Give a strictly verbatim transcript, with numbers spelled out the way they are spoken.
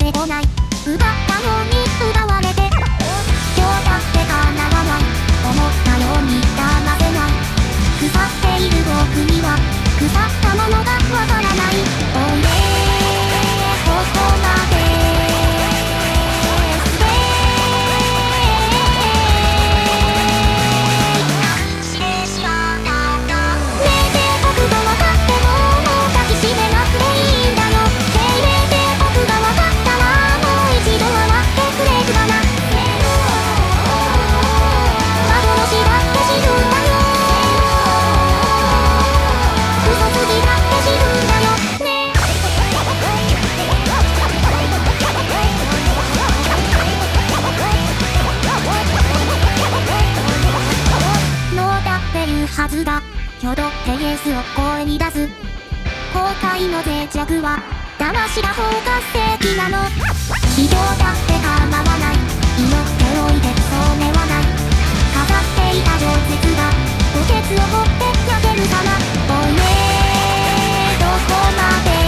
てこない。奪ったのに奪われて、今日だって叶わない。思ったように騙せない。腐っている僕には腐ったものがわからない。おいでここまですね。失礼しまったんだ。ねえねえ僕が分かってももう抱きしめなくていいんだよ。ねえねえねえ僕が分かったらもう一度笑ってくれるかな。幻だって知るんだよ。嘘つきだって知るんだよね。ノーだって言うはずだ。挙動ってイエスを声に出す。後悔の脆弱は騙した方が正義なの。非常だって構わない。祈っておいてそうねはない。飾っていた情熱が墓穴を掘って焼けるかな。おいねどこまで